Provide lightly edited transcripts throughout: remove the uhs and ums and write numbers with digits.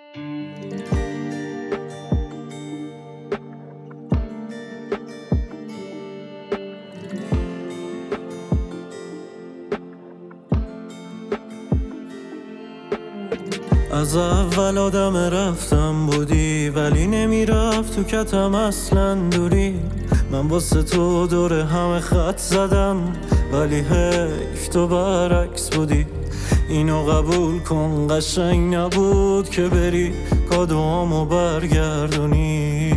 از اول آدم رفتم بودی، ولی نمیرفت تو کتم اصلا دوری. من واسه تو دور همه خط زدم، ولی حیف تو برعکس بودی. اینو قبول کن قشنگ نبود که بری کادوامو برگردونی.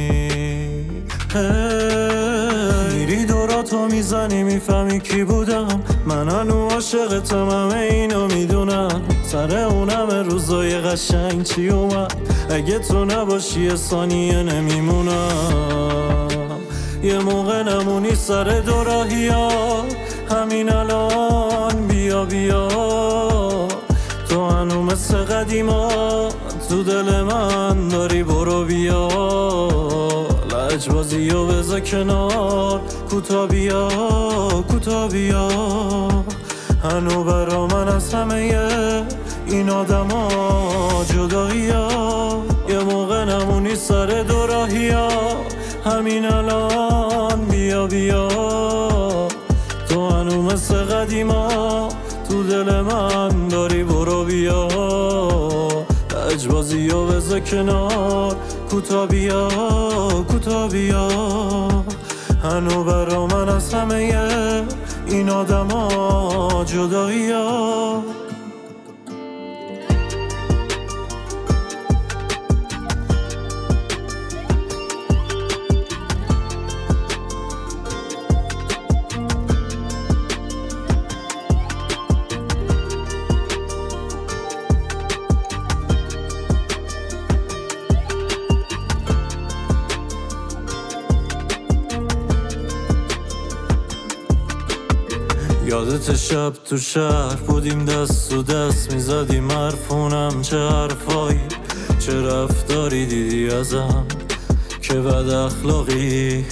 میری دوراتو میزنی میفهمی کی بودم. من هنو عاشقتم همه اینو میدونم. سر اونم روزای قشنگ چی اومد؟ اگه تو نباشی یه ثانیه نمیمونم. یه موقع نمونی سر دوراهی ها، همین الان بیا بیا. تو هنو مثل قدیما تو دل من داری، برو بیا. لجبازی و بذار کنار، کوتا بیا کوتا بیا. هنو برا من از همه این آدم ها جدایی ها. یه موقع نمونی سر دوراهی ها، همین الان بیا بیا. تو هنو مثل قدیما تو دل من داری، برو بیا. لجبازی و بذار کنار، کوتا بیا کوتا بیا. هنو برا من از همه این آدم ها جدایی ها. یادت شب تو شهر بودیم دست تو دست میزدیم حرفونم، چه حرفایی چه رفتاری دیدی ازم که بد اخلاقی. هی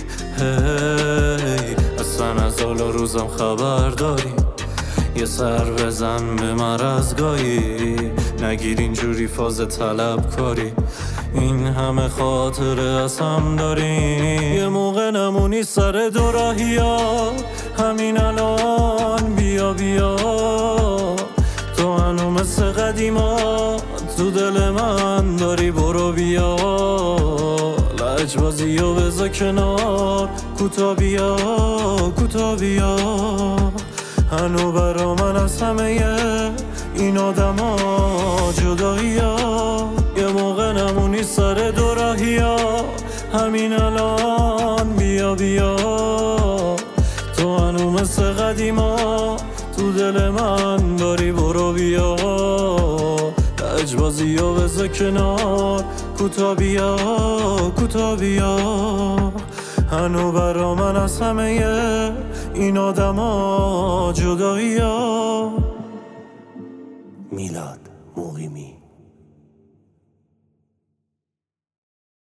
اصلا از حال روزم خبر داری؟ یه سر بزن به مرزگاهی، نگیر اینجوری فاز طلب کاری. این همه خاطره از هم داریم. یه موقع نمونی سر دوراهی ها، همین الان بیا بیا. تو هنو مثل قدیما تو دل من داری، برو بیا. لجبازی و بذار کنار، کوتا بیا کوتا بیا. هنو برا من از همه این آدم ها جدایی ها. یه موقع نمونی سر دوراهی ها، همین الان بیا بیا. تو هنو مثل قدیما تو دل من داری، برو بیا. لجبازی و بذار کنار، کوتا بیا کوتا بیا. هنو برا من از همه این آدم ها جدایی ها. میلاد مقیمی.